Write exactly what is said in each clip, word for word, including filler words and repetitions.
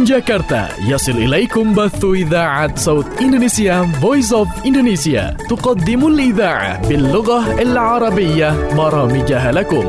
جاكرتا يصل إليكم بث إذاعة صوت إندونيسيا Voice of Indonesia تقدم الإذاعة باللغة العربية برامجها لكم.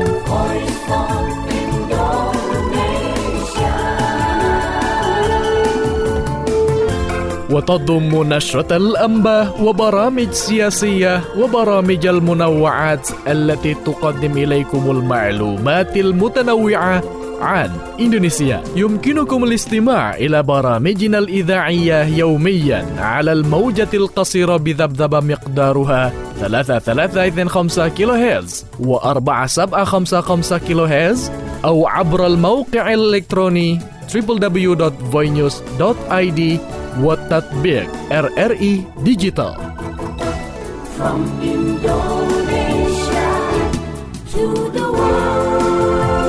وتضم نشرة الأنباء وبرامج سياسية وبرامج المنوعات التي تقدم إليكم المعلومات المتنوعة عن إندونيسيا. يمكنكم الاستماع إلى برامجنا الإذاعية يوميا على الموجة القصيرة بذبذبة مقدارها ثلاثة ثلاثة اثنين خمسة كيلو هرتز وأربعة سبعة خمسة خمسة كيلو هرتز أو عبر الموقع الإلكتروني دبليو دبليو دبليو دوت voice news دوت آي دي والتطبيق آر آر إي Digital. From Indonesia to the world.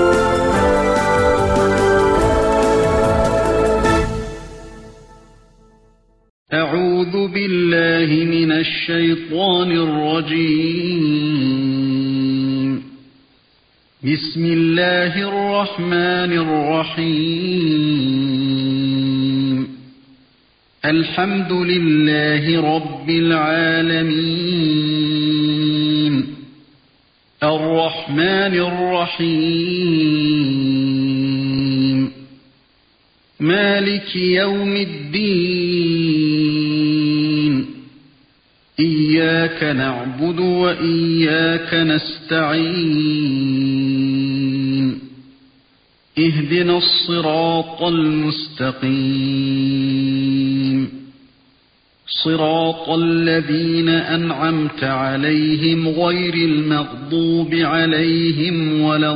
أعوذ بالله من الشيطان الرجيم. بسم الله الرحمن الرحيم. الحمد لله رب العالمين. الرحمن الرحيم. مالك يوم الدين. إياك نعبد وإياك نستعين. اهدنا الصراط المستقيم. صراط الذين أنعمت عليهم غير المغضوب عليهم ولا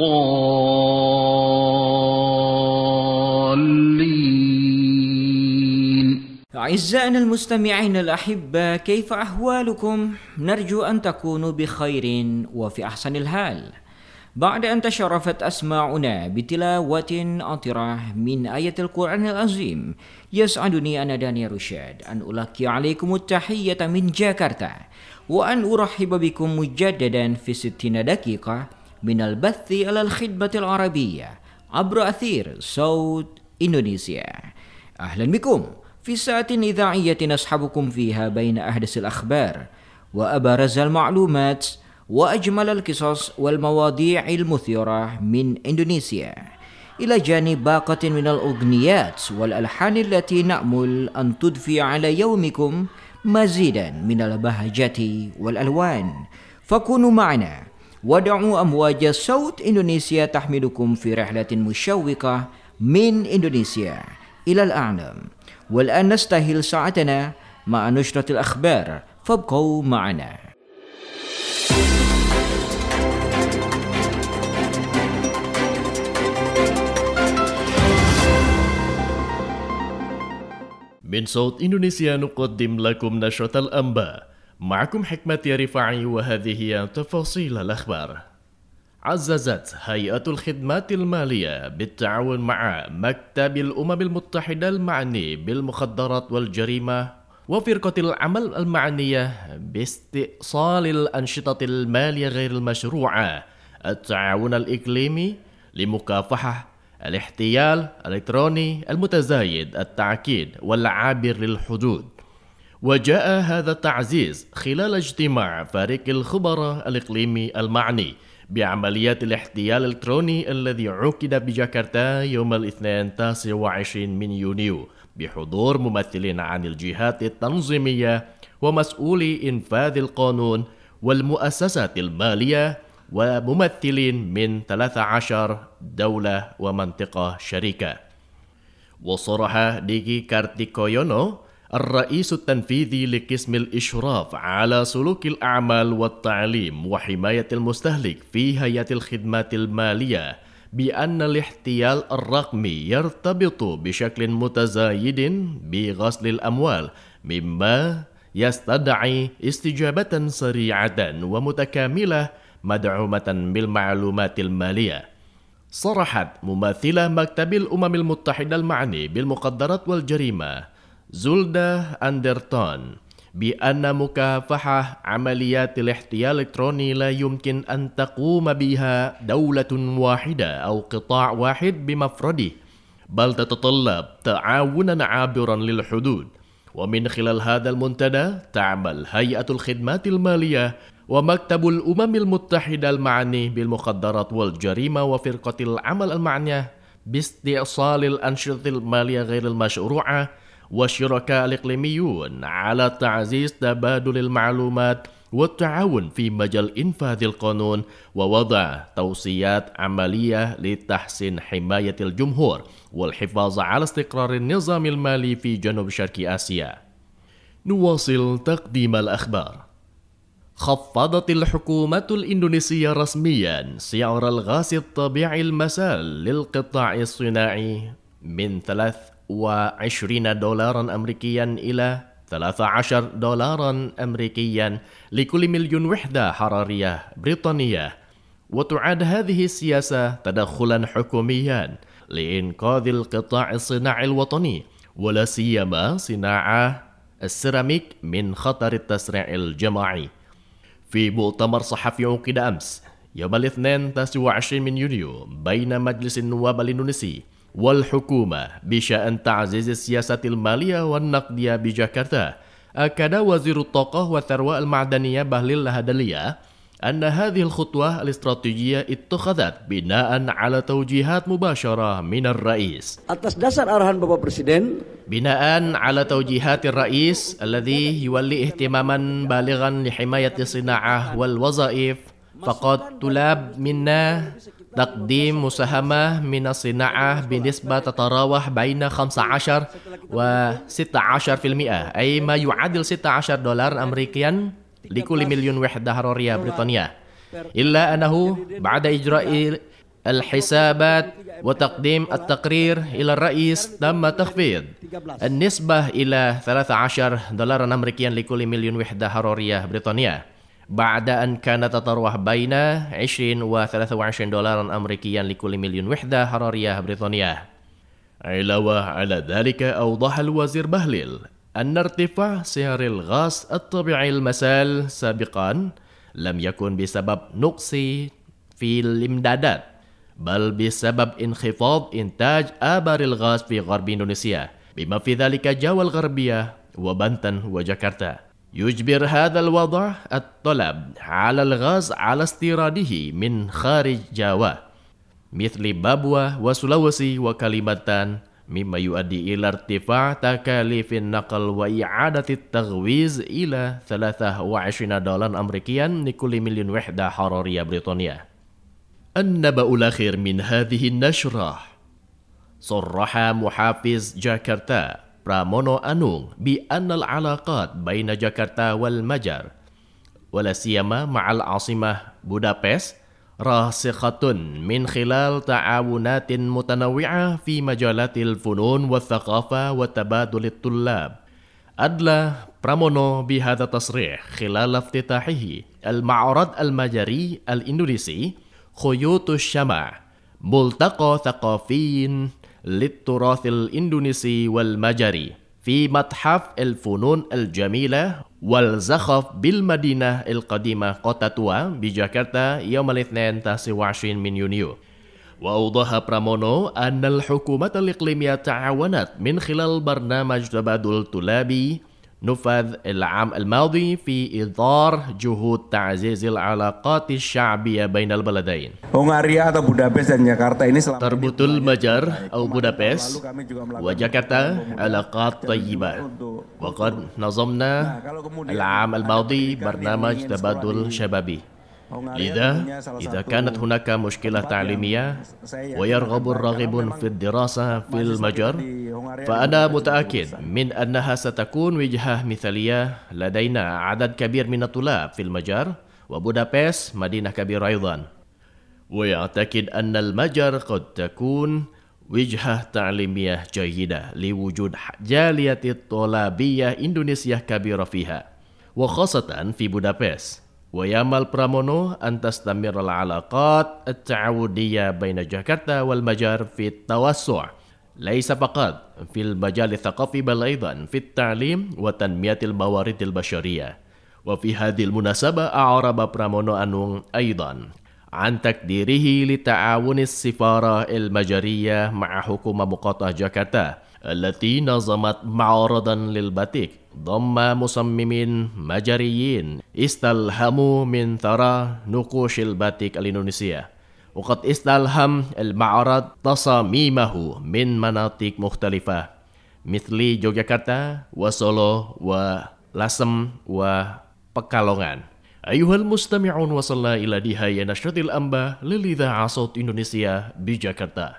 الضالين. أعزائنا المستمعين الأحبة، كيف أحوالكم؟ نرجو أن تكونوا بخير وفي أحسن الحال. بعد أن تشرفت أسماعنا بتلاوة عطرة من آية القرآن العظيم، يسعدني أنا دانيال رشاد أن ألقي عليكم التحية من جاكرتا، وأن أرحب بكم مجددا في ستين دقيقة من البث على الخدمة العربية عبر أثير صوت إندونيسيا. أهلا بكم في ساعة إذاعية نصحبكم فيها بين أحدث الأخبار وأبرز المعلومات وأجمل القصص والمواضيع المثيرة من إندونيسيا، إلى جانب باقة من الأغنيات والألحان التي نأمل أن تضفي على يومكم مزيدا من البهجة والألوان. فكونوا معنا ودعوا أمواج صوت إندونيسيا تحملكم في رحلة مشوقة من إندونيسيا إلى الأعلام. والآن نستهل ساعتنا مع نشرة الأخبار، فابقوا معنا. من صوت إندونيسيا نقدم لكم نشرة الأنباء، معكم حكمة رفاعي، وهذه هي تفاصيل الأخبار. عززت هيئة الخدمات المالية بالتعاون مع مكتب الأمم المتحدة المعني بالمخدرات والجريمة وفرقة العمل المعنية باستئصال الأنشطة المالية غير المشروعة التعاون الإقليمي لمكافحة الاحتيال الإلكتروني المتزايد التعقيد والعابر للحدود. وجاء هذا التعزيز خلال اجتماع فريق الخبراء الإقليمي المعني بعمليات الاحتيال الإلكتروني الذي عقد بجاكرتا يوم الاثنين التاسع والعشرين من يونيو بحضور ممثلين عن الجهات التنظيمية ومسؤولي إنفاذ القانون والمؤسسات المالية وممثلين من ثلاث عشرة دولة ومنطقة شريكة. وصرح ديكي كارتيكويونو الرئيس التنفيذي لقسم الإشراف على سلوك الأعمال والتعليم وحماية المستهلك في هيئة الخدمات المالية بأن الاحتيال الرقمي يرتبط بشكل متزايد بغسل الأموال، مما يستدعي استجابة سريعة ومتكاملة مدعومة بالمعلومات المالية. صرحت ممثلة مكتب الأمم المتحدة المعني بالمخدرات والجريمة زولدا أندرتون بأن مكافحة عمليات الاحتيال الإلكتروني لا يمكن أن تقوم بها دولة واحدة أو قطاع واحد بمفرده، بل تتطلب تعاونا عابرا للحدود. ومن خلال هذا المنتدى تعمل هيئة الخدمات المالية ومكتب الأمم المتحدة المعني بالمخدرات والجريمة وفرقة العمل المعنية باستئصال الأنشطة المالية غير المشروعة والشركاء الإقليميون على تعزيز تبادل المعلومات والتعاون في مجال إنفاذ القانون ووضع توصيات عملية لتحسين حماية الجمهور والحفاظ على استقرار النظام المالي في جنوب شرق آسيا. نواصل تقديم الأخبار. خفضت الحكومة الإندونيسية رسميا سعر الغاز الطبيعي المسال للقطاع الصناعي من ثلاثة وعشرين دولاراً أمريكياً إلى ثلاثة عشر دولاراً أمريكياً لكل مليون وحدة حرارية بريطانية. وتعد هذه السياسة تدخلاً حكومياً لإنقاذ القطاع الصناعي الوطني ولا سيما صناعة السيراميك من خطر التسريع الجماعي. في مؤتمر صحفي عقد أمس يوم الاثنين تاسع وعشرين من يونيو بين مجلس النواب الإندونيسي والحكومة بشأن تعزيز السياسة المالية والنقدية بجاكرتا، أكد وزير الطاقة والثروة المعدنية بهليل لهادلية أن هذه الخطوة الاستراتيجية اتخذت بناء على توجيهات مباشرة من الرئيس. Atas dasar arahan Bapak Presiden, بناء على توجيهات الرئيس الذي يولي اهتماما بالغا لحماية الصناعة والوظائف، فقد طلب منا تقديم مساهمة من الصناعة بنسبة تتراوح بين خمسة عشر و ستة عشر بالمئة، أي ما يعادل ستة عشر دولار أمريكيا لكل مليون وحدة حرارية بريطانية. إلا أنه بعد إجراء الحسابات وتقديم التقرير إلى الرئيس تم تخفيض النسبة إلى ثلاثة عشر دولارا أمريكيا لكل مليون وحدة حرارية بريطانية، بعد أن كانت تتراوح بين عشرين و ثلاثة وعشرين دولارا أمريكيا لكل مليون وحدة حرارية بريطانية. علاوة على ذلك، أوضح الوزير بهليل أن ارتفاع سعر الغاز الطبيعي المسال سابقا لم يكن بسبب نقص في الإمدادات، بل بسبب انخفاض إنتاج آبار الغاز في غرب إندونيسيا، بما في ذلك جاوا الغربية وبنتن وجاكرتا. يجبر هذا الوضع الطلب على الغاز على استيراده من خارج جاوا مثل بابوا وسلاوسي وكاليمانتان، مما يؤدي إلى ارتفاع تكاليف النقل وإعادة التغويز إلى ثلاثة وعشرين دولار أمريكيا لكل مليون وحدة حرارية بريطانية. النبأ الأخير من هذه النشرة: صرح محافظ جاكرتا برامونو أنونغ بأن العلاقات بين جاكرتا والمجر ولا سيما مع العاصمة بودابست راسخة من خلال تعاونات متنوعة في مجالات الفنون والثقافة وتبادل الطلاب. أدلى برامونو بهذا التصريح خلال افتتاحه المعرض المجري الإندونيسي خيوط الشمع، ملتقى ثقافي للتراث الإندونيسي والمجري في متحف الفنون الجميلة والزخرف بالمدينة القديمة قوتاتوا بجاكرتا يوم الاثنين تاسع وعشرين من يونيو. وأوضح برامونو أن الحكومة الإقليمية تعاونت من خلال برنامج تبادل طلابي نفذ العام الماضي في إطار جهود تعزيز العلاقات الشعبية بين البلدين. Hongaria atau Budapest dan Jakarta ini selama تربط المجر أو بودابست وجاكرتا علاقات طيبة، وقد نظمنا العام الماضي برنامج تبادل شبابي. لذا إذا كانت هناك مشكلة تعليمية ويرغب الراغبون في الدراسة في المجر، فأنا متأكد من أنها ستكون وجهة مثالية. لدينا عدد كبير من الطلاب في المجر، وبودابست مدينة كبيرة أيضا، ويعتقد أن المجر قد تكون وجهة تعليمية جيدة لوجود جالية طلابية إندونيسية كبيرة فيها، وخاصة في بودابست. ويامل برامونو أن تستمر العلاقات التعاونية بين جاكرتا والمجر في التوسع، ليس فقط في المجال الثقافي بل أيضا في التعليم وتنمية الموارد البشرية. وفي هذه المناسبة أعرب برامونو أنونغ أيضا عن تقديره لتعاون السفارة المجرية مع حكومة مقاطعة جاكرتا التي نظمت معرضا للباتيك ضم مصممين مجريين استلهموا من ثرى نقوش الباتيك الإندونيسية، وقد استلهم المعرض تصاميمه من مناطق مختلفة مثل يوغياكرتا وسولو ولاسem وPekalongan. أيها المستمعون، وصلنا إلى نهاية نشرة الأنباء للإذاعة صوت إندونيسيا بجاكرتا.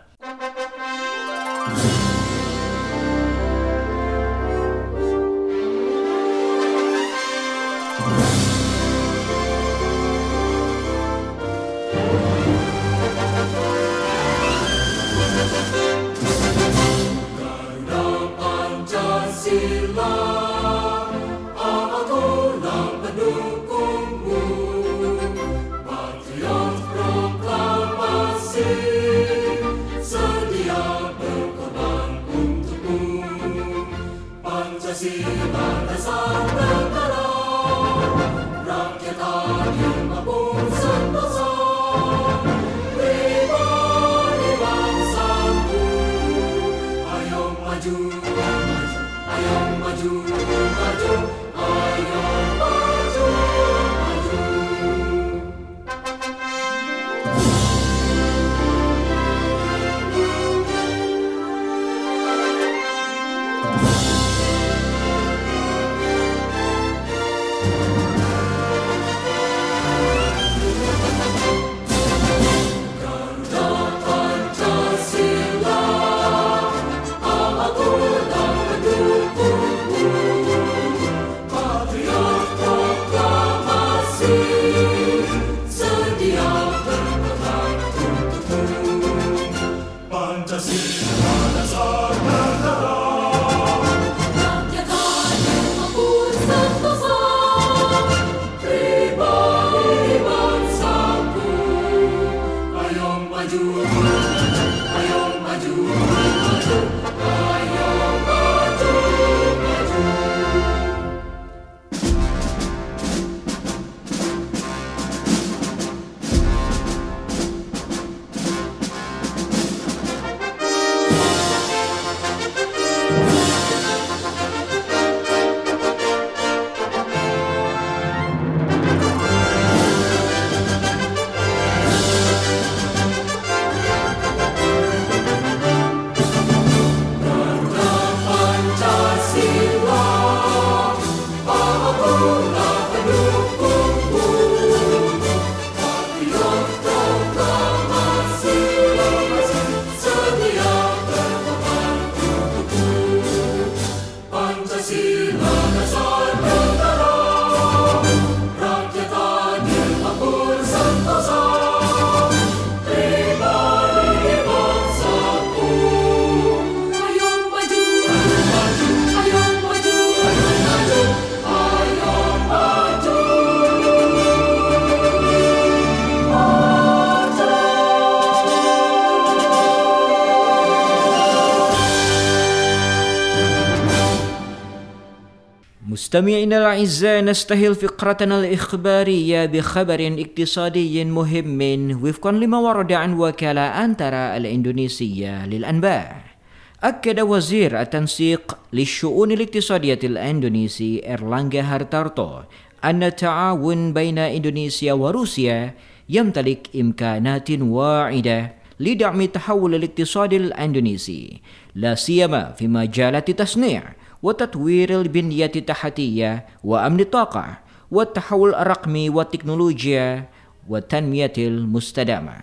مستمعينا الأعزاء، نستهل فقرتنا الإخبارية بخبر اقتصادي مهم وفقا لما ورد عن وكالة أنترا الإندونيسية للأنباء. أكد وزير التنسيق للشؤون الاقتصادية الإندونيسي إرلانغا هارتارتو أن التعاون بين إندونيسيا وروسيا يمتلك إمكانات واعدة لدعم التحول الاقتصادي الإندونيسي، لا سيما في مجالات التصنيع وتطوير البنية التحتية وأمن الطاقة والتحول الرقمي والتكنولوجيا والتنمية المستدامة.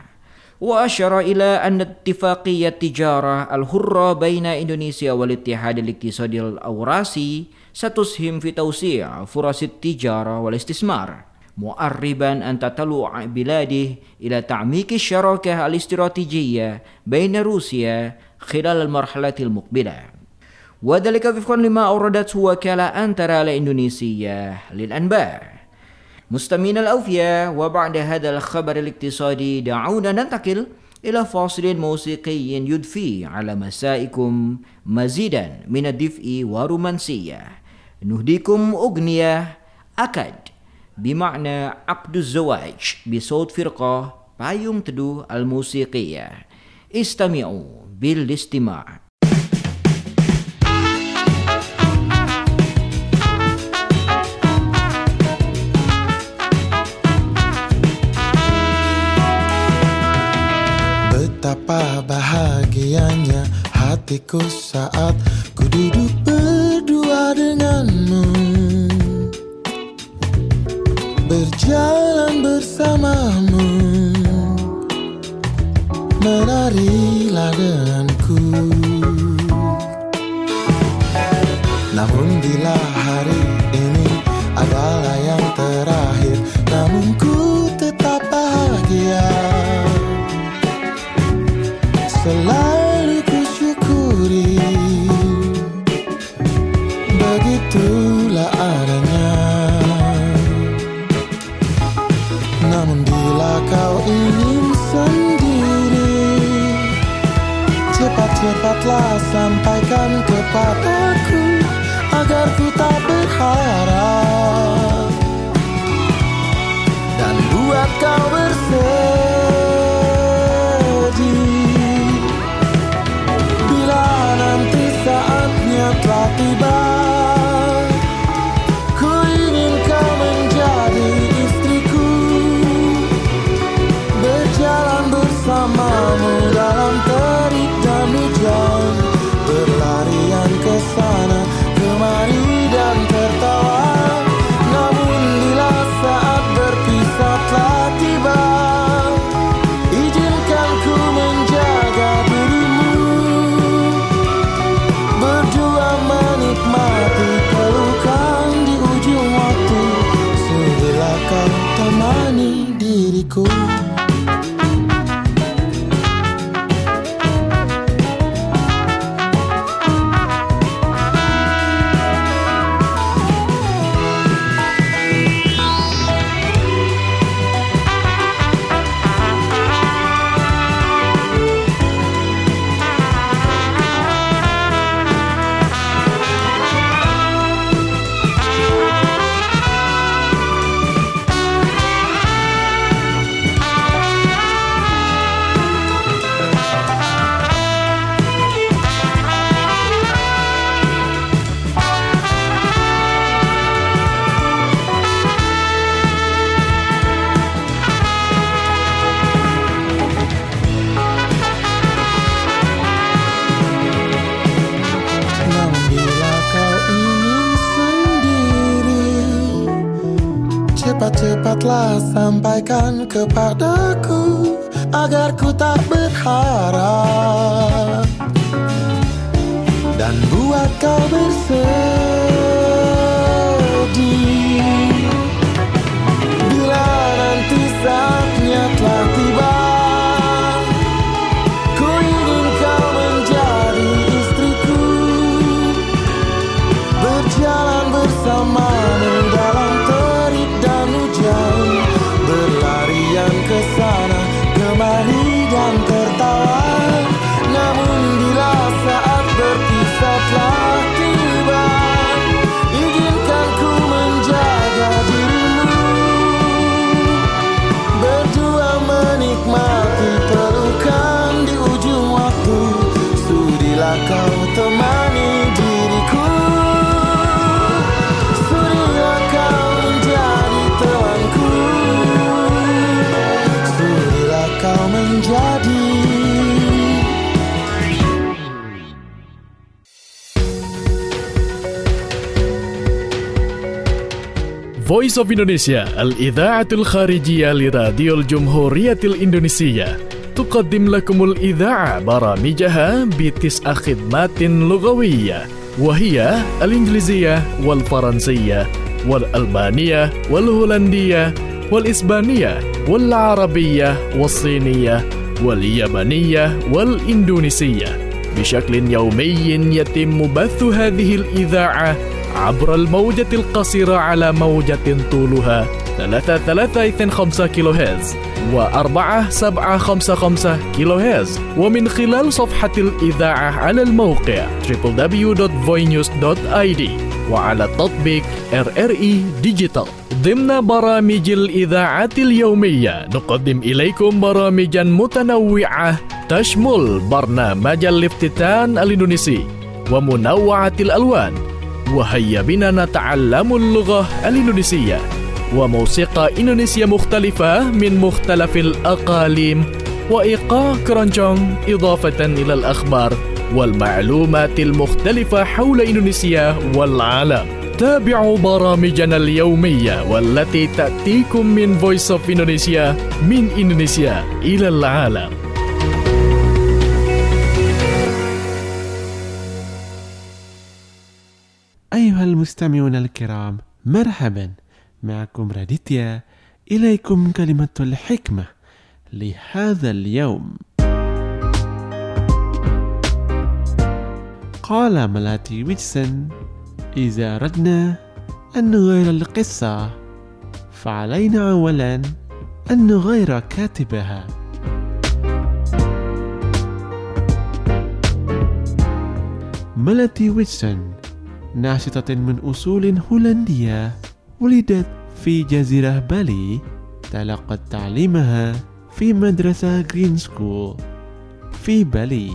وأشار إلى أن اتفاقية التجارة الحرة بين إندونيسيا والاتحاد الاقتصادي الأوراسي ستسهم في توسيع فرص التجارة والاستثمار، مؤربا أن تتطلع بلاده إلى تعميق الشراكة الاستراتيجية بين روسيا خلال المرحلة المقبلة، وذلك وفقا لما أوردته وكالة أنترا الإندونيسية للأنباء. مستمعينا الأوفياء، وبعد هذا الخبر الاقتصادي دعونا ننتقل إلى فاصل موسيقي يضفي على مسائكم مزيدا من الدفء والرومانسية. نهديكم أغنية أكد بمعنى عقد الزواج بصوت فرقة Payung Teduh Al-Musiqiyah. Istami'u bil istima'. Betapa bahagianya hatiku saat ku duduk berdua denganmu, berjalan bersamamu, menarilah denganku. Namun bila hari ini adalah yang terakhir, namun ku tetap bahagia. Selalu ku syukuri, begitulah adanya. Namun bila kau ingin sendiri, cepat-cepatlah sampaikan kepadaku, agar ku tak berharap dan buat kau bersedih. Nanti saatnya telah tiba, ku ingin kau menjadi istriku, berjalan bersamamu dalam terik dan hujan, berlarian ke sana kemari dan tertawa. Namun bila saat berpisah telah tiba, izinkan ku menjaga dirimu, berdua menikmati pelukan di ujung waktu. Sudilah kau temani diriku. Cepat-cepatlah sampaikan kepadaku, agar ku tak berharap dan buat kau bersedih. Bila nanti saatnya telah tiba, ku ingin kau menjadi istriku, berjalan bersamamu dalam terik dan hujan, berlarian ke sana kemari dan tertawa. Namun bila saat berpisah telah tiba, izinkan ku menjaga dirimu, berdua menikmati pelukan di ujung waktu. Sudilah kau temani diriku, sudilah kau menjadi temanku, sudilah kau menjadi. Voice of Indonesia, al-idha'atul kharijiyah li radiyul jumhuriyatil Indonesia, tuqaddim lakumul idha'a baramijaha bitis'a khidmatin lughawiyah, wahiyya al-ingliziyah wal-faransiyah wal-albaniyah wal-holandiyah wal-isbaniyah wal-arabiyah wal-siniyah wal-yabaniyah wal-indonesiyah bishaklin yawmiyyin yatimmu bathu hadhihi al-idha'a عبر الموجة القصيرة على موجة طولها ثلاثة ثلاثة اثنين خمسة كيلو هرتز وأربعة سبعة خمسة خمسة كيلو هرتز ومن خلال صفحة الإذاعة على الموقع دبليو دبليو دبليو دوت فوي نيوز دوت آي دي وعلى تطبيق آر آر إي ديجيتال. ضمن برامج الإذاعة اليومية نقدم إليكم برامجا متنوعة تشمل برنامج الافتتان الإندونيسي ومنوعة الألوان، وهيا بنا نتعلم اللغة الإندونيسية، وموسيقى إندونيسيا مختلفة من مختلف الأقاليم، وإيقاع كرونجونج، إضافة إلى الأخبار والمعلومات المختلفة حول إندونيسيا والعالم. تابعوا برامجنا اليومية والتي تأتيكم من Voice of Indonesia، من إندونيسيا إلى العالم. أيها المستمعون الكرام، مرحبا، معكم راديتيا. إليكم كلمة الحكمة لهذا اليوم. قال ملاتي ويتسون: إذا أردنا أن نغير القصة فعلينا أولا أن نغير كاتبها. ملاتي ويتسون ناشطة من أصول هولندية، ولدت في جزيرة بالي. تلقت تعليمها في مدرسة جرين سكول في بالي،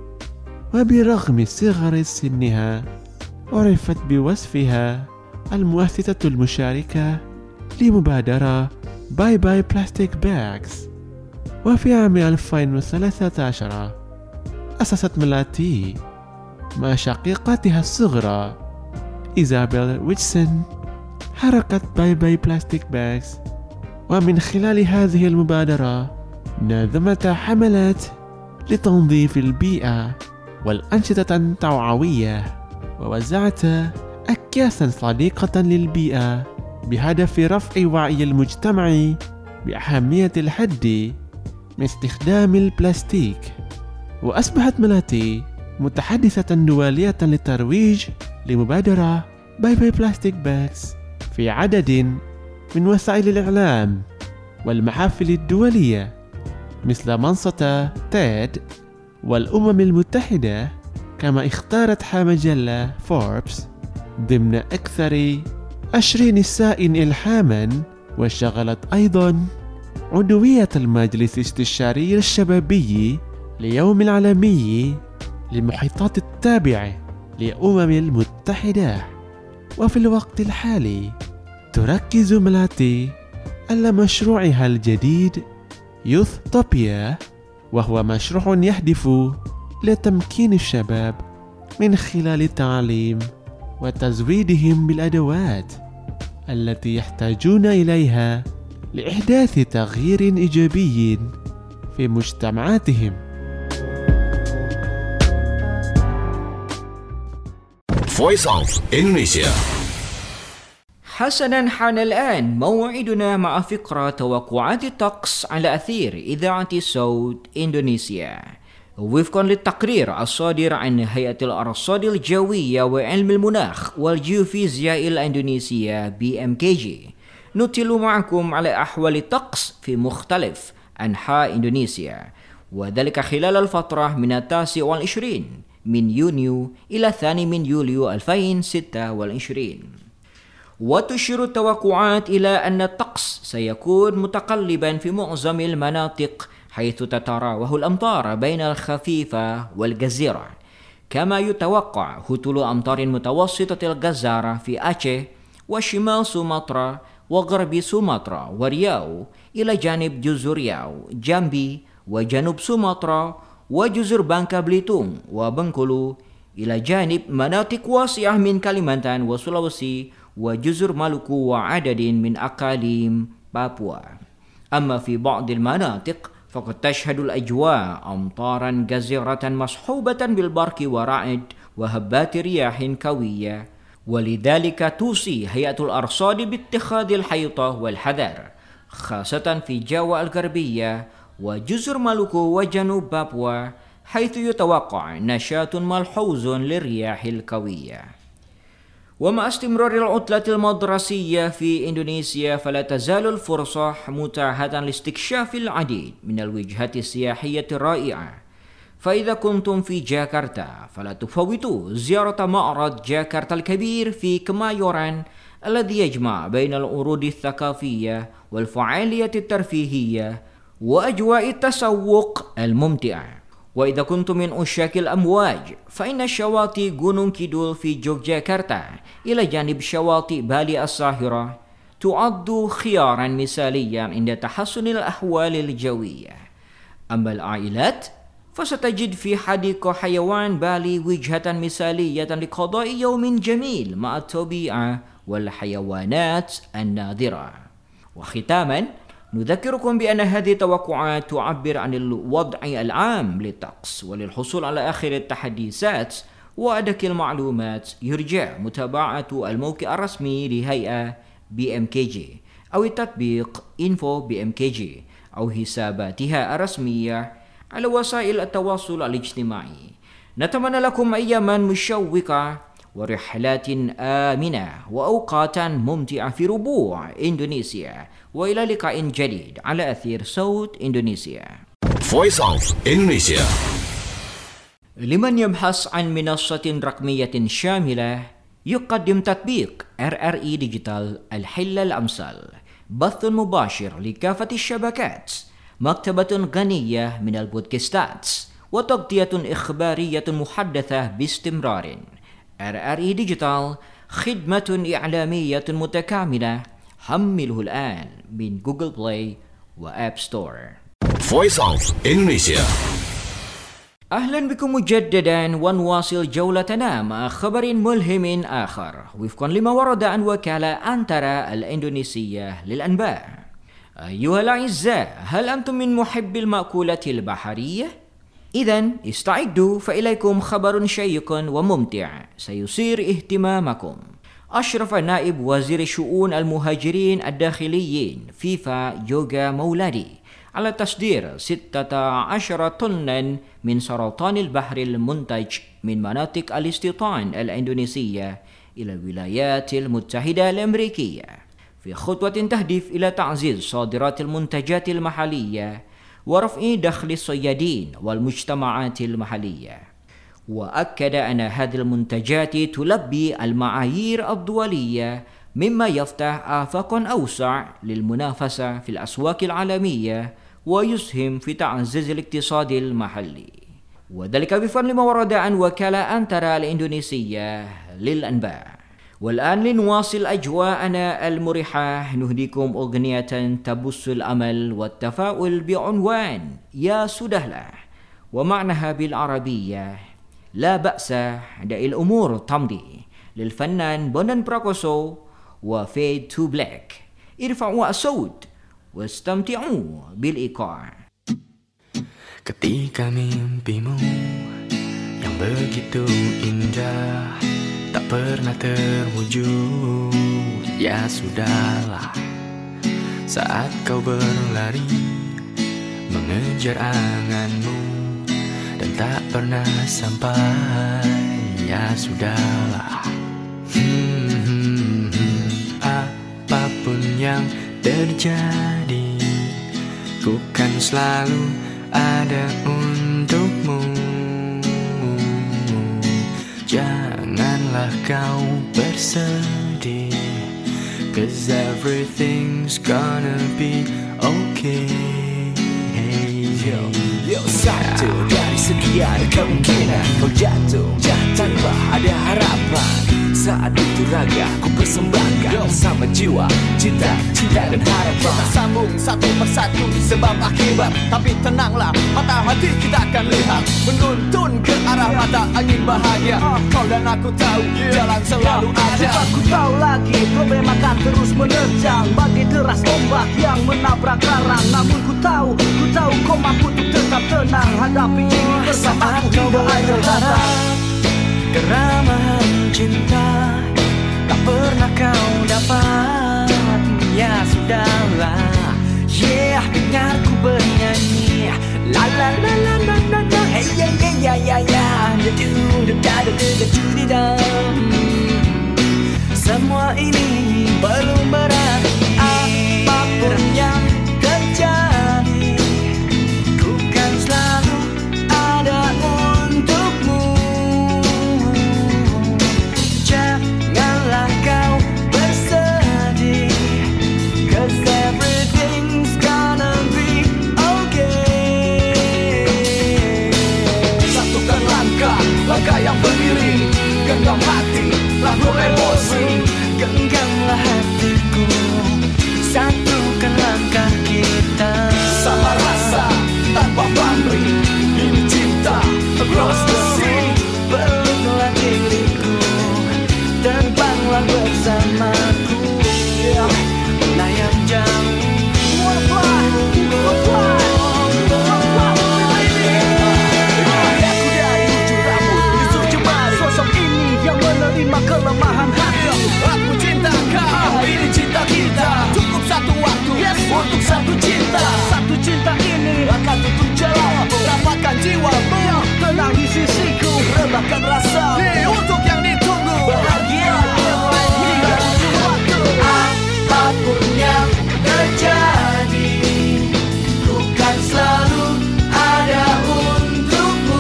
وبرغم صغر سنها عرفت بوصفها المؤسسة المشاركة لمبادرة باي باي بلاستيك باكس. وفي عام ألفين وثلاثة عشر أسست ملاتي مع شقيقتها الصغرى إيزابيل ويتسون حركة باي باي بلاستيك باكس، ومن خلال هذه المبادرة نظمت حملات لتنظيف البيئة والأنشطة التوعوية، ووزعت أكياسا صديقة للبيئة بهدف رفع وعي المجتمع بأهمية الحد من استخدام البلاستيك. وأصبحت ملاتي متحدثة دولية للترويج لمبادرة باي باي بلاستيك باكس في عدد من وسائل الإعلام والمحافل الدولية مثل منصة تيد والأمم المتحدة، كما اختارتها مجلة فوربس ضمن أكثر عشرين نساء إلهاما، وشغلت أيضا عضوية المجلس الاستشاري الشبابي ليوم العالمي للمحيطات التابع للأمم المتحدة. وفي الوقت الحالي تركز ملاتي على مشروعها الجديد يوثوبيا، وهو مشروع يهدف لتمكين الشباب من خلال التعليم وتزويدهم بالأدوات التي يحتاجون إليها لإحداث تغيير إيجابي في مجتمعاتهم. Voice of Indonesia. حسنا، حان الآن موعدنا مع فقرة توقعات الطقس على أثير إذاعة صوت إندونيسيا، وفقا للتقرير الصادر عن هيئة الأرصاد الجوية وعلم المناخ والجيوفيزياء الإندونيسية بي إم كي جي. نطل معكم على أحوال الطقس في مختلف أنحاء إندونيسيا، وذلك خلال الفترة من التاسع والعشرين من يونيو إلى الثاني من يوليو ألفين وستة وعشرين. وتشير التوقعات إلى أن الطقس سيكون متقلبا في معظم المناطق، حيث تتراوح الأمطار بين الخفيفة والجزيرة. كما يتوقع هطول أمطار متوسطة الجزارة في أعشه وشمال سومطرة وغرب سومطرة ورياو إلى جانب جزر رياو، جامبي وجنوب سومطرة وجزر بانكا بليتونغ وبنكولو، إلى جانب مناطق واسعة من كاليمانتان وسولوسي وجزر مالوكو وعدد من أقاليم بابوا. أما في بعض المناطق فقد تشهد الأجواء أمطارا جزيرة مصحوبة بالبرق ورعد وهبات رياح قوية، ولذلك توصي هيئة الأرصاد باتخاذ الحيطة والحذر، خاصة في جاوا الغربية وجزر مالوكو وجنوب بابوا، حيث يتوقع نشاط ملحوظ للرياح القوية. ومع استمرار العطلة المدرسية في إندونيسيا، فلا تزال الفرصة متاحة لاستكشاف العديد من الوجهات السياحية الرائعة، فإذا كنتم في جاكرتا فلا تفوتوا زيارة معرض جاكرتا الكبير في كمايوران الذي يجمع بين العروض الثقافية والفعاليات الترفيهية وأجواء التسوق الممتعة. وإذا كنتم من عشاق الأمواج فإن شواطئ غونون كيدول في يوغياكرتا إلى جانب شواطئ بالي الساحرة تعد خيارا مثاليا عند تحسن الأحوال الجوية. أما العائلات فستجد في حديقة حيوان بالي وجهة مثالية لقضاء يوم جميل مع الطبيعة والحيوانات النادرة. وختاما نذكركم بأن هذه التوقعات تعبر عن الوضع العام للطقس، وللحصول على آخر التحديثات وأدق المعلومات يرجى متابعة الموقع الرسمي لهيئة بي إم كي جي أو التطبيق إنفو بي إم كي جي أو حساباتها الرسمية على وسائل التواصل الاجتماعي. نتمنى لكم أياما مشوقة ورحلات آمنة وأوقاتا ممتعة في ربوع إندونيسيا، وإلى لقاء جديد على أثير صوت إندونيسيا. Voice of Indonesia. لمن يبحث عن منصة رقمية شاملة يقدم تطبيق آر آر إي ديجيتال الحل الأمثل، بث مباشر لكافة الشبكات، مكتبة غنية من البودكاستات، وتغطية إخبارية محدثة باستمرار. آر آر إي ديجيتال خدمة إعلامية متكاملة. حمله الآن من جوجل بلاي وآب ستور. Voice of Indonesia. أهلا بكم مجددا ونواصل جولتنا مع خبر ملهم آخر وفقا لما ورد عن وكالة أنترا الإندونيسية للأنباء. أيها الأعزاء، هل أنتم من محبي المأكولات البحرية؟ إذن استعدوا فإليكم خبر شيق وممتع سيثير اهتمامكم. أشرف نائب وزير شؤون المهاجرين الداخليين فيفا يوغا مولادي على تصدير ستة عشر طنا من سرطان البحر المنتج من مناطق الاستيطان الإندونيسية إلى الولايات المتحدة الأمريكية في خطوة تهدف إلى تعزيز صادرات المنتجات المحلية ورفع دخل الصيادين والمجتمعات المحلية. وأكد أن هذه المنتجات تلبي المعايير الدولية مما يفتح آفاقا أوسع للمنافسة في الأسواق العالمية ويسهم في تعزيز الاقتصاد المحلي، وذلك بفضل ما ورد عن وكالة أنترا الإندونيسية للأنباء. والآن لنواصل أجواءنا المرحة نهديكم أغنية تبث الأمل والتفاؤل بعنوان يا سدهلة، ومعناها بالعربية لا بأس دع الأمور تمضي، للفنان بونdan Prakoso وفيد تو بلاك. ارفعوا الصوت واستمتعوا بالإيقاع. Ketika mimpimu yang begitu indah tak pernah terwujud, ya sudahlah. Saat kau berlari mengejar anganmu dan tak pernah sampai, ya sudahlah. Hmm, hmm, hmm. Apapun yang terjadi, ku kan selalu ada untukmu. Janganlah kau bersedih, 'cause everything's gonna be okay. Yo, yo, satu dari sekian kemungkinan kau jatuh tanpa ada harapan. Saat itu raga ku persembahkan sama jiwa, cinta, cinta dan harapan. Kita sambung satu persatu sebab akibat. Tapi tenanglah, mata hati kita akan lihat menuntun ke arah mata angin bahagia. Kau dan aku tahu jalan selalu ada. Aku tahu lagi problem akan terus menerjang bagi deras ombak yang menabrak karang. Namun ku tahu, ku tahu kau mampu untuk tetap tenang hadapi ini bersamaku hingga akhir datang. Keramahan cinta tak pernah kau dapat, ya sudahlah. Yeah, dengarku bernyanyi la la la la la la la. Hey ya ya ya ya ya, da du da da da da da da. Semua ini belum berarti. Apapun yang terjadi, ku kan selalu ada across the sea. Peluklah diriku, terbanglah bersamaku, yeah. Layang jauh, wanna fly, wanna fly, wanna fly with me. Aku dari ujung rambut, Yusuf Jemari. Sosok ini yang menerima kelemahan hati. Aku cinta kau, ini cinta kita. Cukup satu waktu, yes, untuk satu cinta. Satu cinta ini akan tutup jalan. Rapatkan jiwamu, tenang di sisiku. Rebahkan rasa, nih untuk yang ditunggu. Bahagia hingga ujung waktu. Apapun yang terjadi, ku kan selalu ada untukmu.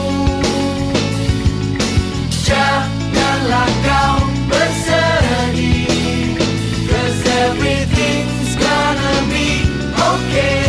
Janganlah kau bersedih, 'cause everything's gonna be okay.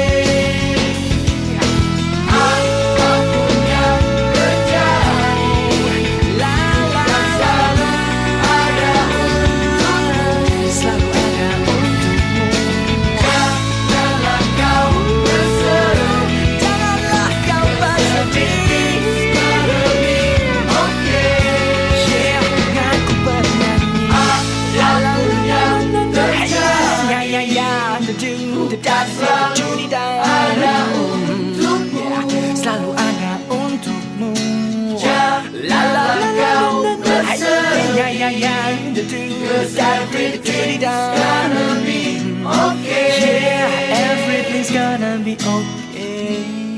Selalu ada untukmu. Janganlah kau bersedih, ya ya ya. 'Cause everything's gonna be okay. Yeah, everything's gonna be okay.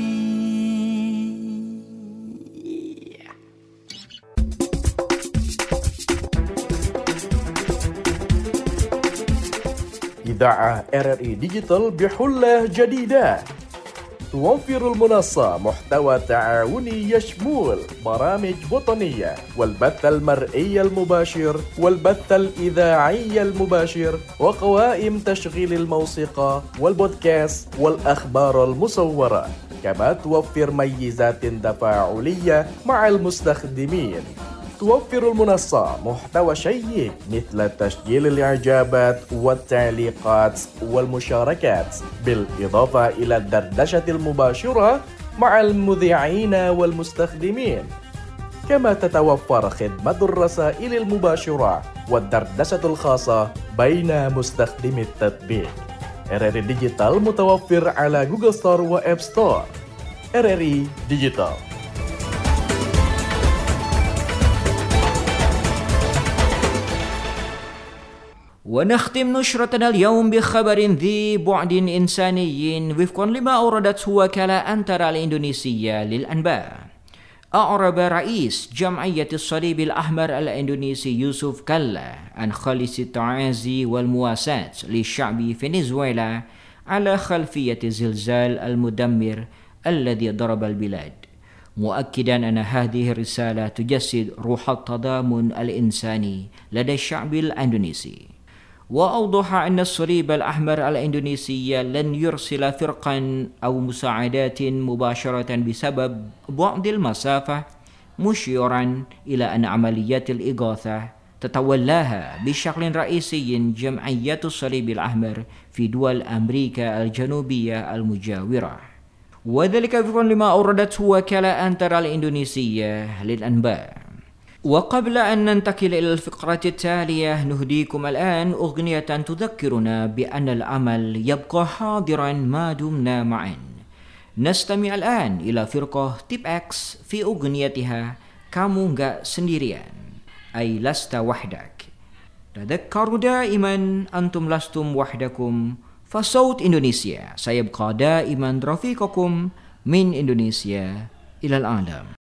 إذاعة آر آر إي ديجيتال بحلة جديدة توفر المنصة محتوى تعاوني يشمل برامج وطنية والبث المرئي المباشر والبث الإذاعي المباشر وقوائم تشغيل الموسيقى والبودكاست والأخبار المصورة، كما توفر ميزات تفاعلية مع المستخدمين. توفر المنصة محتوى شيق مثل تسجيل الإعجابات والتعليقات والمشاركات، بالإضافة إلى الدردشة المباشرة مع المذيعين والمستخدمين. كما تتوفر خدمة الرسائل المباشرة والدردشة الخاصة بين مستخدمي التطبيق. آر آر إي ديجيتال متوفر على جوجل ستور وآب ستور. آر آر إي ديجيتال. ونختم نشرتنا اليوم بخبر ذي بعد إنساني وفقا لما أوردته وكالة أنترا الإندونيسية للأنباء. أعرب رئيس جمعية الصليب الأحمر الإندونيسي يوسف كالا عن خالص التعازي والمواساة لشعب فنزويلا على خلفية الزلزال المدمر الذي ضرب البلاد، مؤكدا أن هذه الرسالة تجسد روح التضامن الإنساني لدى الشعب الإندونيسي. وأوضح أن الصليب الأحمر الإندونيسي لن يرسل فرقا أو مساعدات مباشرة بسبب بعد المسافة، مشيرا إلى أن عمليات الإغاثة تتولاها بشكل رئيسي جمعية الصليب الأحمر في دول أمريكا الجنوبية المجاورة، وذلك وفقا لما أوردته وكالة أنترا الإندونيسية للأنباء. وقبل أن ننتقل إلى الفقرة التالية نهديكم الآن أغنية تذكرنا بأن الأمل يبقى حاضرا ما دمنا معا. نستمع الآن إلى فرقة تيب إكس في أغنيتها Kamu Nggak Sendirian أي لست وحدك. تذكروا دائما أنتم لستم وحدكم، فصوت إندونيسيا سيبقى دائما رفيقكم من إندونيسيا إلى العالم.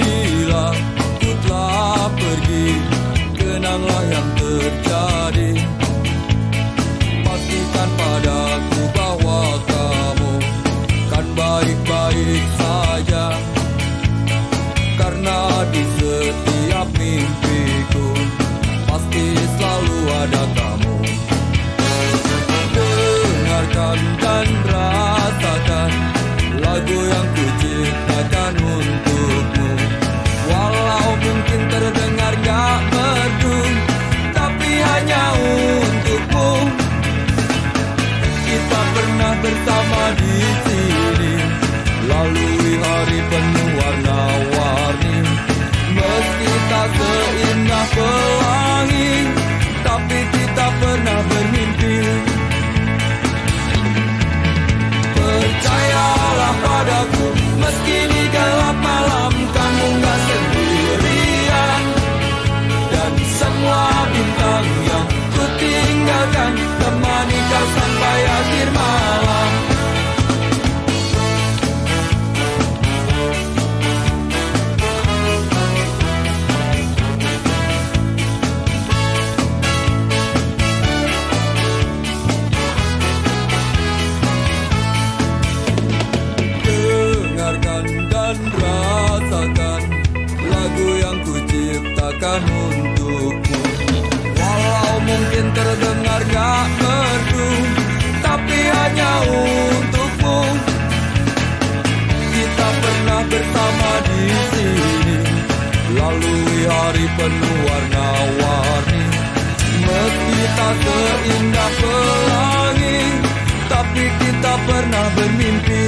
Kenanglah yang terjadi. lagu yang ku ciptakan untukmu. Walau mungkin terdengar gak merdu, tapi hanya untukmu. Kita pernah bersama di sini, lalui hari penuh warna-warni. Meski tak seindah pelangi, tapi kita pernah bermimpi.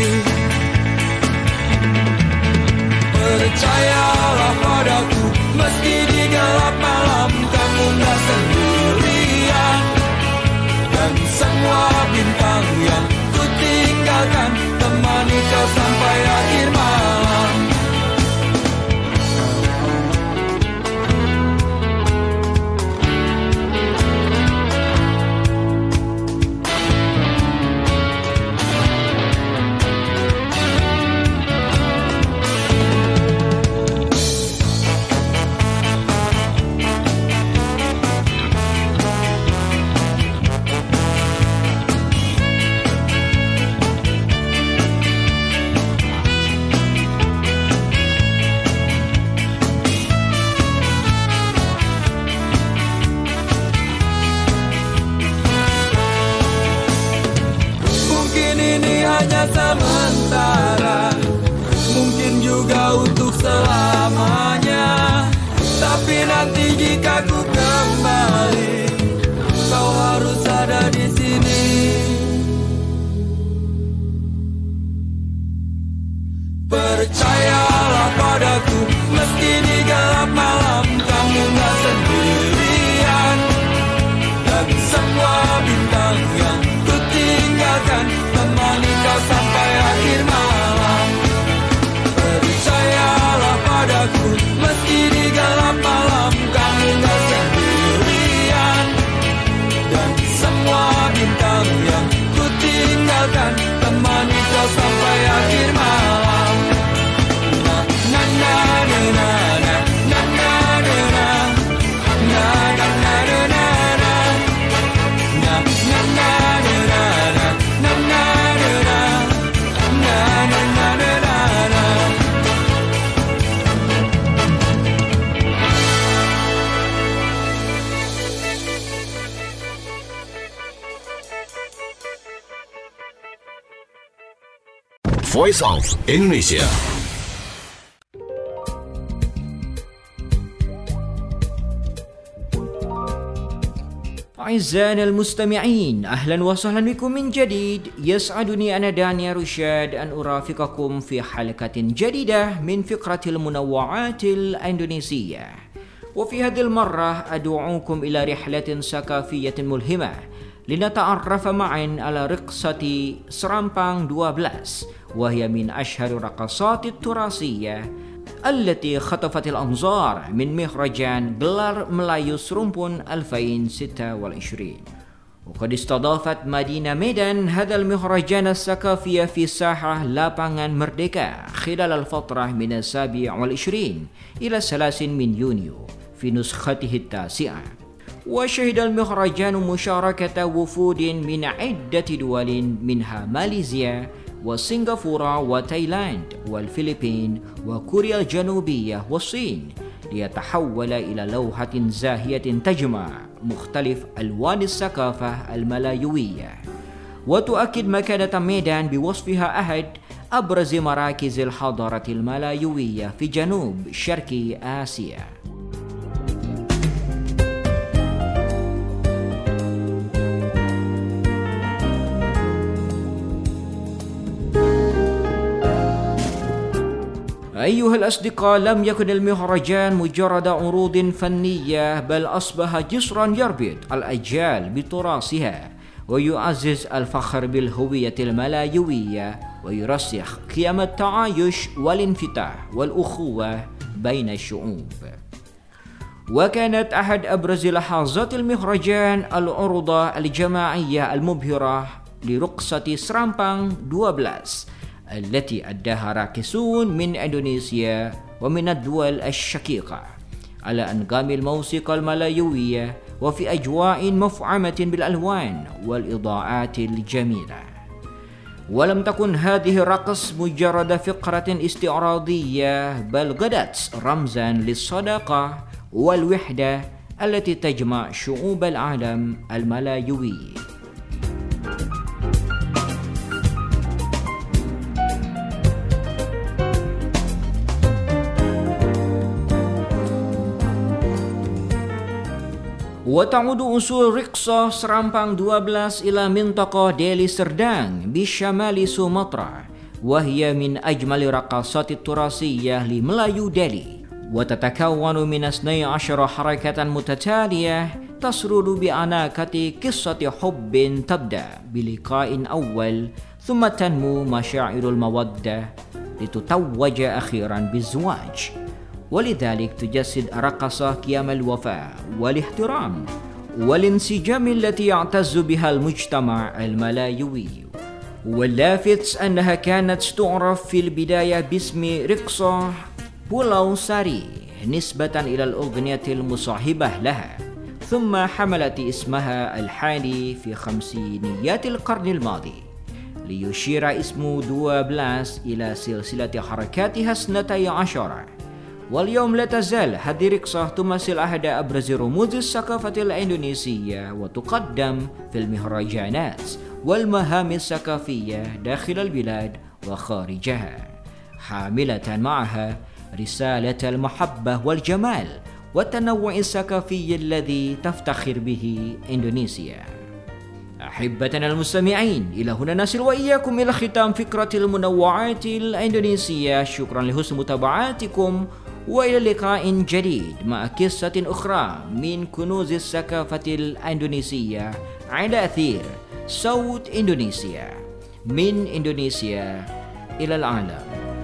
Percayalah padaku, meski di gelap malam kamu gak sendirian. Dan semua bintang yang ku tinggalkan temani kau sampai akhir malam. Sementara, mungkin juga untuk selamanya. Tapi nanti jika ku kembali, kau harus ada di sini. Percayalah padaku, meski di gelap malam kamu gak sendirian. Dan semua bintang yang ku tinggalkan temani kau sampai akhir malam. Percayalah padaku, meski di gelap malam kamu gak sendirian. Dan semua bintang yang ku tinggalkan temani kau sampai akhir malam. Na na na na na na na na na na na na na na na na. Voice of Indonesia. أعزائنا المستمعين، أهلا وسهلا بكم من جديد. يسعدني أنا دانيال رشاد أن أرافقكم في حلقة جديدة من فقرة المنوعات الإندونيسية. وفي هذه المرة أدعوكم إلى رحلة ثقافية ملهمة لنتعرف معا على رقصة Serampang dua belas، وهي من أشهر الرقصات التراثية التي خطفت الأنظار من مهرجان gelar Melayu Serumpun ألفين وستة وعشرين. وقد استضافت مدينة ميدان هذا المهرجان الثقافي في ساحة Lapangan Merdeka خلال الفترة من السابع والعشرين إلى الثلاثين من يونيو في نسخته التاسعة. وشهد المهرجان مشاركة وفود من عدة دول منها ماليزيا وسنغافورة وتايلاند والفلبين وكوريا الجنوبية والصين، ليتحول إلى لوحة زاهية تجمع مختلف ألوان الثقافة الملايوية، وتؤكد مكانة ميدان بوصفها أحد أبرز مراكز الحضارة الملايوية في جنوب شرق آسيا. أيها الأصدقاء، لم يكن المهرجان مجرد عروض فنية، بل أصبح جسرا يربط الأجيال بتراثها ويعزز الفخر بالهوية الملايوية ويرسخ قيم التعايش والانفتاح والأخوة بين الشعوب. وكانت أحد أبرز لحظات المهرجان العروضة الجماعية المبهرة لرقصة Serampang dua belas التي أداها راقصون من إندونيسيا ومن الدول الشقيقة على أنغام الموسيقى الملايوية وفي أجواء مفعمة بالألوان والإضاءات الجميلة. ولم تكن هذه الرقص مجرد فقرة استعراضية، بل غدت رمزا للصداقة والوحدة التي تجمع شعوب العالم الملايوي. وتعود أصول رقصة سرامبang dua belas إلى منطقة ديلي سردang بشمال سومطرة، وهي من أجمل الرقصات التراثية لملايو ديلي، وتتكون من اثني عشر حركة متتالية تسرد بأناقة قصة حب تبدأ بلقاء أول ثم تنمو مشاعر المودة لتتوج أخيرا بالزواج. ولذلك تجسد الرقصة قيم الوفاء والاحترام والانسجام التي يعتز بها المجتمع الملايوي. واللافت أنها كانت تعرف في البداية باسم رقصة بولاو ساري نسبة إلى الأغنية المصاحبة لها، ثم حملت اسمها الحالي في خمسينيات القرن الماضي، ليشير اسم dua belas إلى سلسلة حركاتها اثنتي عشرة. واليوم لا تزال هذه الرقصة تمثل أحد أبرز رموز الثقافة الإندونيسية، وتقدم في المهرجانات والمهام الثقافية داخل البلاد وخارجها، حاملة معها رسالة المحبة والجمال والتنوع الثقافي الذي تفتخر به إندونيسيا. أحبتنا المستمعين، إلى هنا نصل وإياكم إلى ختام فكرة المنوعات الإندونيسية. شكرا لحسن متابعتكم، وإلى لقاء جديد مع قصة أخرى من كنوز الثقافة الإندونيسية على أثير صوت إندونيسيا، من إندونيسيا إلى العالم.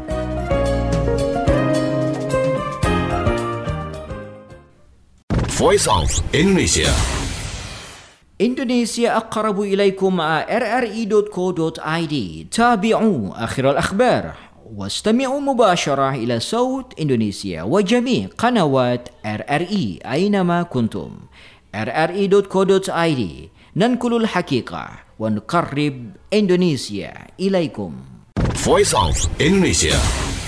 Voice of Indonesia. إندونيسيا أقرب إليكم مع آر آر إي دوت كو دوت آي دي. تابعوا آخر الأخبار واستمعوا مباشرة إلى صوت إندونيسيا وجميع قنوات آر آر إي أينما كنتم. آر آر إي دوت كو دوت آي دي، ننقل الحقيقة ونقرب إندونيسيا إليكم. Voice of Indonesia.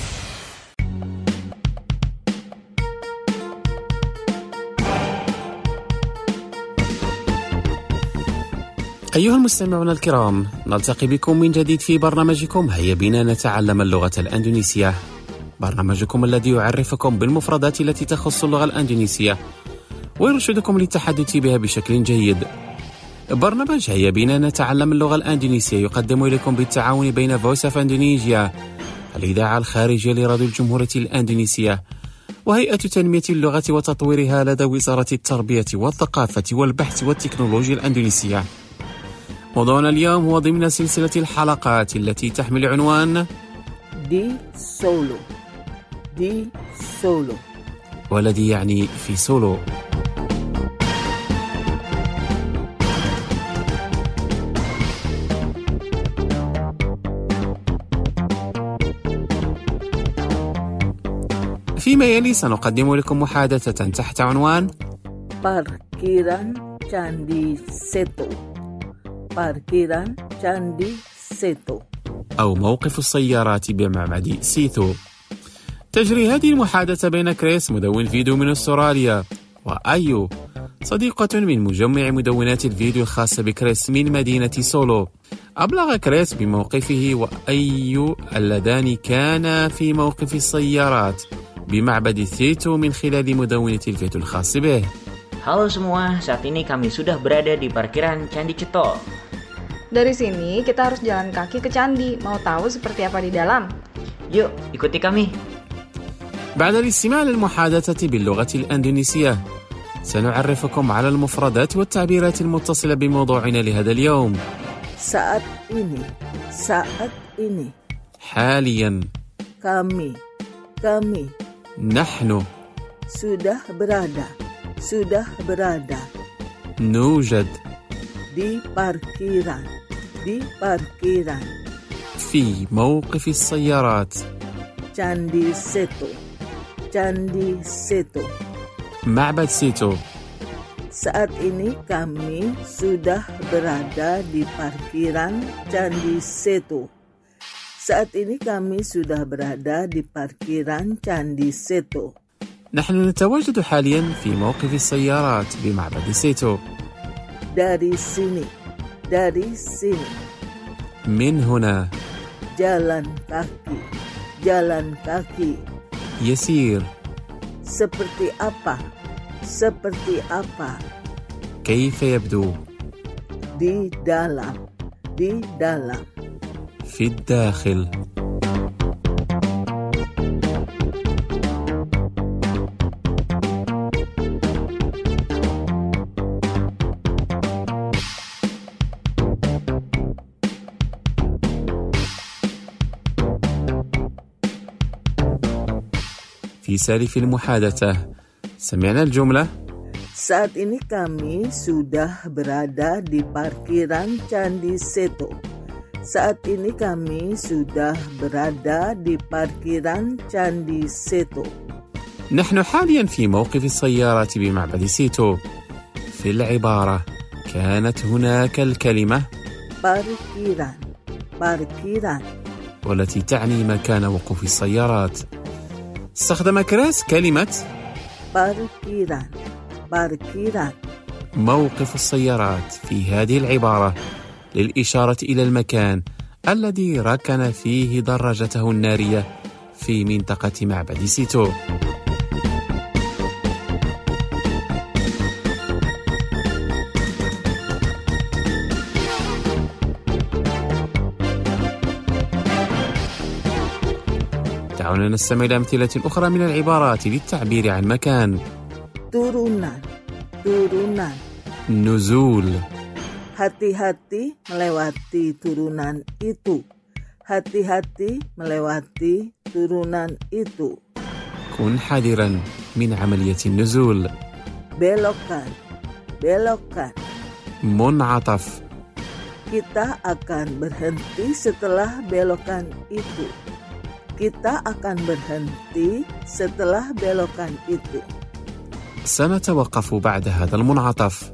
أيها المستمعون الكرام، نلتقي بكم من جديد في برنامجكم هيا بنا نتعلم اللغة الأندونيسية، برنامجكم الذي يعرفكم بالمفردات التي تخص اللغة الأندونيسية ويرشدكم للتحدث بها بشكل جيد. برنامج هيا بنا نتعلم اللغة الأندونيسية يقدم إليكم بالتعاون بين فويس اوف اندونيسيا، الإذاعة الخارجية لراديو الجمهورية الأندونيسية، وهيئة تنمية اللغة وتطويرها لدى وزارة التربية والثقافة والبحث والتكنولوجيا الأندونيسية. موضوعنا اليوم هو ضمن سلسلة الحلقات التي تحمل عنوان دي سولو دي سولو، والذي يعني في سولو. فيما يلي سنقدم لكم محادثة تحت عنوان Parkiran Candi Seto Parkiran Candi Seto، أو موقف السيارات بمعبد سيتو. تجري هذه المحادثة بين كريس مدون فيديو من أستراليا وآيو صديقة من مجمع مدونات الفيديو الخاصة بكريس من مدينة سولو. أبلغ كريس بموقفه وآيو اللذان كانا في موقف السيارات بمعبد سيتو من خلال مدونة الفيديو الخاص به. Halo semua, saat ini kami sudah berada di parkiran Candi Ceto. Dari sini kita harus jalan kaki ke candi. Mau tahu seperti apa di dalam? Yuk, ikuti kami. بعد الاستماع للمحادثة باللغة الأندونيسية سنعرفكم على المفردات والتعبيرات المتصلة بموضوعنا لهذا اليوم. Saat ini, saat ini. حاليا. Kami, kami. نحن. Sudah berada, sudah berada. نوجد. Di parkiran, di parkiran. في موقف السيارات. Candi Seto, Candi Seto. معبد سيتو. Saat ini kami sudah berada di parkiran Candi Seto. Saat ini kami sudah berada di parkiran Candi Seto. نحن نتواجد حاليا في موقف السيارات بمعبد سيتو. Dari sini, dari sini. من هنا. Jalan kaki, jalan kaki. يسير. Seperti apa? Seperti apa? كيف يبدو؟ Di dalam, di dalam. في الداخل. في سالف المحادثة سمعنا الجملة Saat ini kami sudah berada di parkiran Candi Seto. Saat ini kami sudah berada di parkiran Candi Seto. نحن حاليا في موقف السيارات بمعبد سيتو. في العبارة كانت هناك الكلمة parkiran, parkiran والتي تعني مكان وقوف السيارات. استخدم كراس كلمة parkiran, parkiran موقف السيارات في هذه العبارة للإشارة إلى المكان الذي ركن فيه دراجته النارية في منطقة معبد سيتو. دعونا نستمع إلى أمثلة أخرى من العبارات للتعبير عن مكان. turunan, turunan نزول. Hati-hati melewati turunan itu. Hati-hati melewati turunan itu. كن حذرا من عملية النزول. Belokan, belokan منعطف. Kita akan berhenti setelah belokan itu. Kita akan berhenti setelah belokan itu. سنتوقف بعد هذا المنعطف.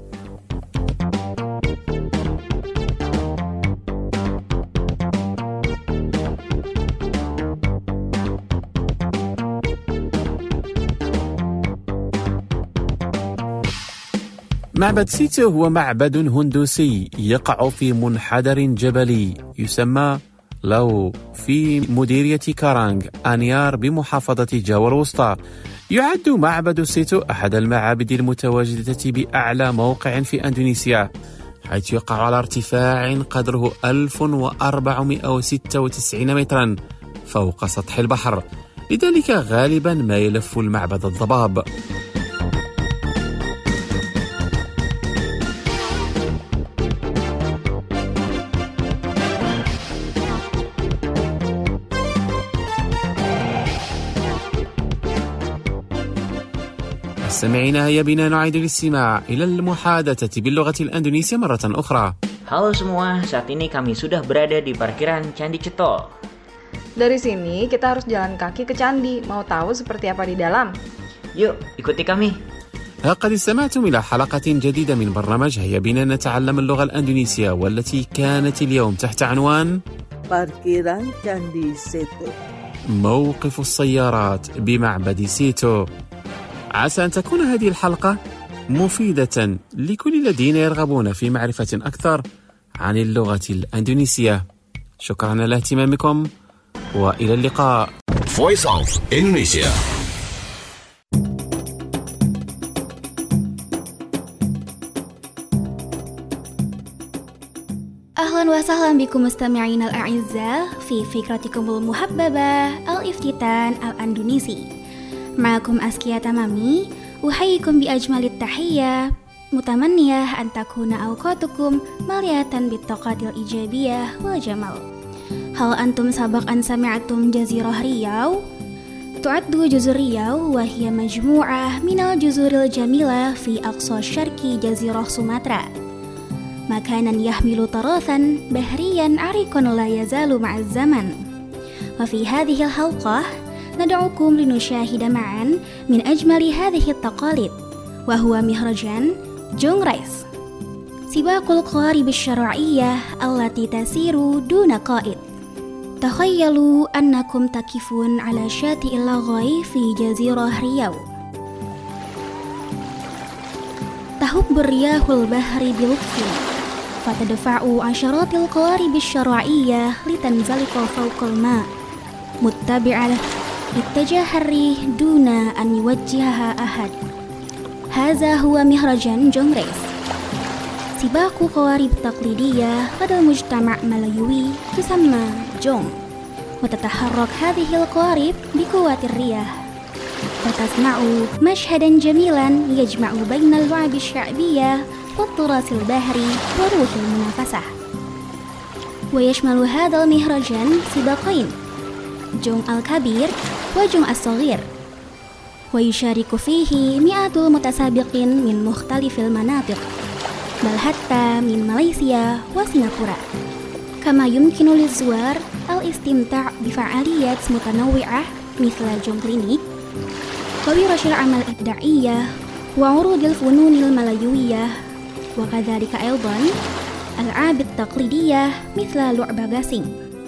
معبد سيتو هو معبد هندوسي يقع في منحدر جبلي يسمى لو في مديرية كارانغ آنيار بمحافظة جاوا الوسطى. يعد معبد سيتو أحد المعابد المتواجدة بأعلى موقع في أندونيسيا، حيث يقع على ارتفاع قدره ألف وأربعمائة وستة وتسعين مترا فوق سطح البحر، لذلك غالبا ما يلف المعبد الضباب. سمعنا هيا بنا نعيد الاستماع إلى المحادثة باللغة الأندونيسية مرة أخرى. Halo semua, saat ini kami sudah berada di parkiran Candi Ceto. Dari sini kita harus jalan kaki ke candi. Mau tahu seperti apa di dalam? Yuk, ikuti kami. لقد استمعتم إلى حلقة جديدة من برنامج هيا بنا نتعلم اللغة الأندونيسية، والتي كانت اليوم تحت عنوان Parkiran Candi Seto. موقف السيارات بمعبد سيتو. عسى أن تكون هذه الحلقة مفيدة لكل الذين يرغبون في معرفة أكثر عن اللغة الأندونيسية. شكرا لاهتمامكم وإلى اللقاء. Voice of Indonesia. أهلا وسهلا بكم مستمعين الأعزاء في فكرتكم المحببة الافتتان الأندونيسي. معكم أسكية تمامي، أحييكم بأجمل التحية، متمنية أن تكون أوقاتكم مليئة بالطاقات الإيجابية والجمال. هل أنتم سبق أن سمعتم جزيرة رياو؟ تعد جزر رياو وهي مجموعة من الجزر الجميلة في أقصى شرق جزيرة سومطرة، مكانا يحمل تراثا بحريا عريقا لا يزال مع الزمن. وفي هذه الحلقة ندعوكم لنشاهد معا من أجمل هذه التقاليد، وهو مهرجان جونغريس سباق القوارب الشرعية التي تسير دون قائد. تخيلوا أنكم تقفون على شاطئ اللغاي في جزيرة رياو. تهب الرياح البحر بلطف فتدفع عشرات القوارب الشرعية لتنزلق فوق الماء متبعة اتجاه الريح دون أن يوجهها أحد. هذا هو مهرجان جونغريس، سباق قوارب تقليدية لدى المجتمع ملايوي تسمى جونغ، وتتحرك هذه القوارب بقوة الرياح، وتسمع مشهدا جميلا يجمع بين اللعب الشعبية والتراث البحري وروح المنافسة. ويشمل هذا المهرجان سباقين، جونغ الكبير وجونغ الصغير، ويشارك فيه مئات المتسابقين من مختلف المناطق، بل حتى من ماليزيا وسنغافورة. كما يمكن للزوار الاستمتاع بفعاليات متنوعة مثل جونغ كلينيك وورش العمل الإبداعية وعروض الفنون الملايوية، وكذلك أيضا الألعاب التقليدية مثل لعبة غاسينغ.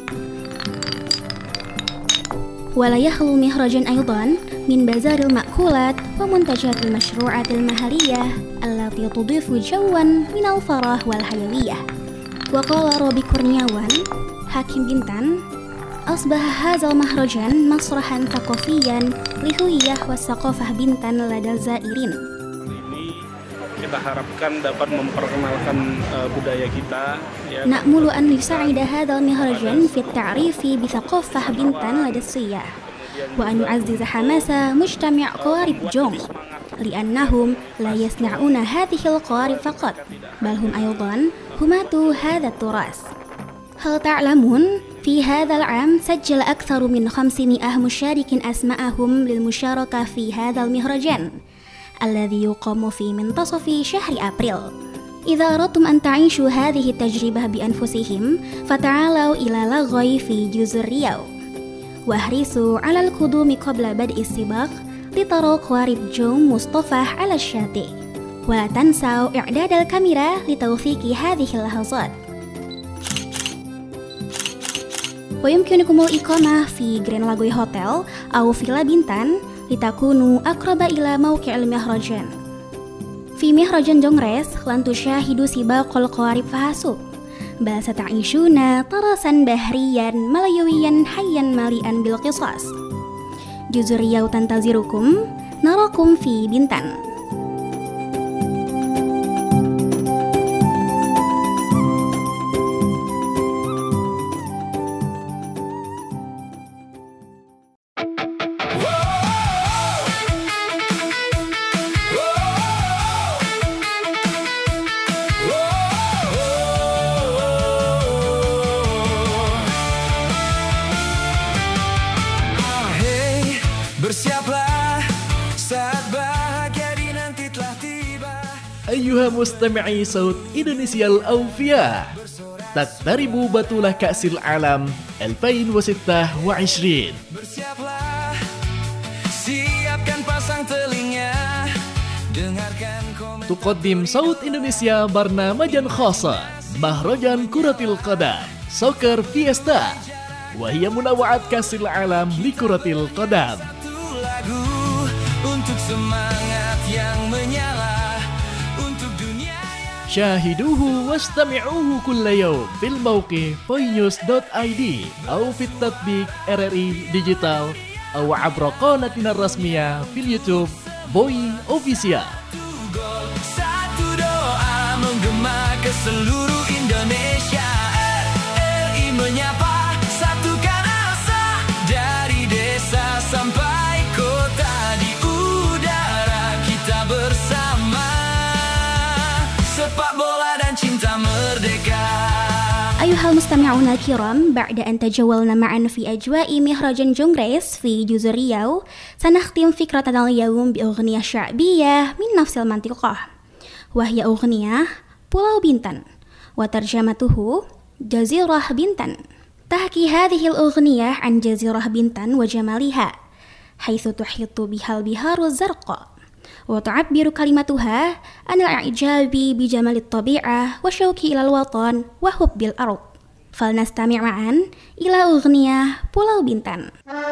ولا يخلو المهرجان أيضا من بازار المأكولات ومنتجات المشروعات المحلية التي تضيف جوا من الفرح والحيوية. وقال روبي كورنياوان حاكم بنتان: أصبح هذا المهرجان مسرحا ثقافيا للهوية والثقافة بنتان لدى الزائرين. Kita harapkan dapat memperkenalkan uh, budaya kita. Ya. نأمل أن يساعد هذا المهرجان في التعريف بثقافة بنتان لدى السياح، وأن يعزز حماس مجتمع قوارب جونغ، لأنهم لا يصنعون هذه القوارب فقط، بل هم أيضا هماة هذا التراث. هل تعلمون في هذا العام سجل أكثر من خمسمائة مشارك أسماءهم للمشاركة في هذا المهرجان الذي يقام في منتصف شهر أبريل. إذا أردتم أن تعيشوا هذه التجربة بأنفسهم فتعالوا إلى لغاي في جزر رياو، واحرصوا على القدوم قبل بدء السباق لتروا قوارب جونغ مصطفى على الشاطئ، ولا تنسوا إعداد الكاميرا لتوثيق هذه اللحظات. ويمكنكم الإقامة في جرين لاغوي هوتيل أو فيلا بنتان لتكونوا أقرب إلى موقع المهرجان. في مهرجان جونغريس لن تشاهدوا سباق القوارب فحسب، بل ستعيشون طراسا بحريا ملايويا حيا مليئا بالقصص. جزر رياو تنتظركم، نراكم في بنتان. أيها مستمعي صوت إندونيسيا الأوفياء، تقترب بطولة كأس العالم ألفين وستة وعشرين. تقدم صوت إندونيسيا برنامجا خاصا، مهرجان كرة القدم سوكر فيستا، وهي منوعات كأس العالم لكرة القدم. شاهدوه واستمعوه كل يوم في الموقع voinews دوت آي دي أو في التطبيق آر آر إي ديجيتال أو عبر قناتنا الرسمية في اليوتيوب Boy Official. Satu doa menggema ke seluruh Indonesia. R I menyapa satukan asa dari desa sampai kota, di udara kita bersama. Sepak bola dan cinta merdeka. أيها المستمعون الكرام، بعد أن تجولنا معا في أجواء مهرجان جونغريس في جزر رياو، سنختم فكرتنا اليوم بأغنية شعبية من نفس المنطقة، وهي أغنية بولاو بنتان، وترجمته جزيرة بنتان. تحكي هذه الأغنية عن جزيرة بنتان وجمالها، حيث تحيط بها البحار الزرقاء، وتعبر كلمتها عن الإعجاب بجمال الطبيعة والشوق إلى الوطن وحب الأرض. فلنستمع معا إلى أغنية Pulau Bintan.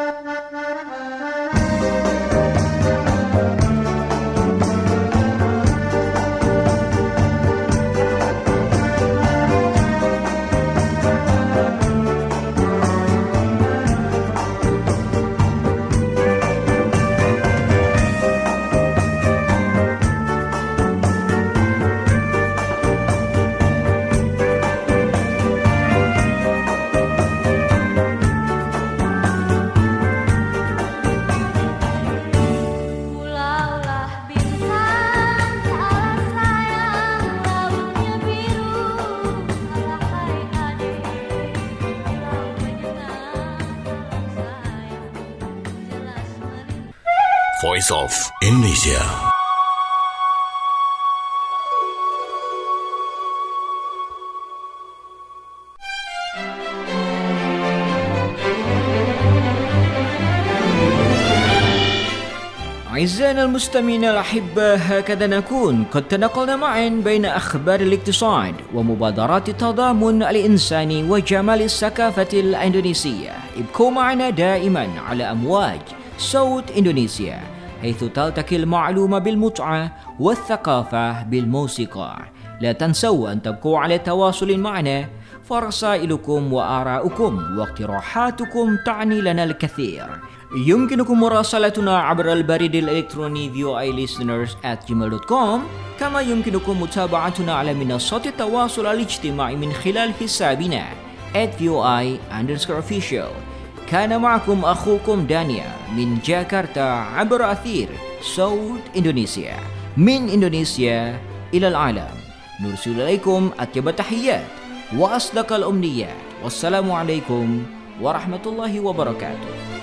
Voice of Indonesia. أعزائنا المستمعين الأحبة، هكذا نكون قد تنقلنا معا بين أخبار الاقتصاد ومبادرات التضامن الإنساني وجمال الثقافة الإندونيسية. ابقوا معنا دائما على أمواج صوت إندونيسيا، حيث تلتقي المعلومة بالمتعة والثقافة بالموسيقى. لا تنسوا أن تبقوا على تواصل معنا، فرسائلكم وآراؤكم واقتراحاتكم تعني لنا الكثير. يمكنكم مراسلتنا عبر البريد الإلكتروني في او اي listeners at gmail dot com، كما يمكنكم متابعتنا على منصات التواصل الاجتماعي من خلال حسابنا at في او اي underscore official. كان معكم أخوكم دانيا من جاكرتا عبر أثير صوت إندونيسيا. من إندونيسيا إلى العالم، نرسل إليكم أطيب التحيات وأصدق الأمنيات، والسلام عليكم ورحمة الله وبركاته.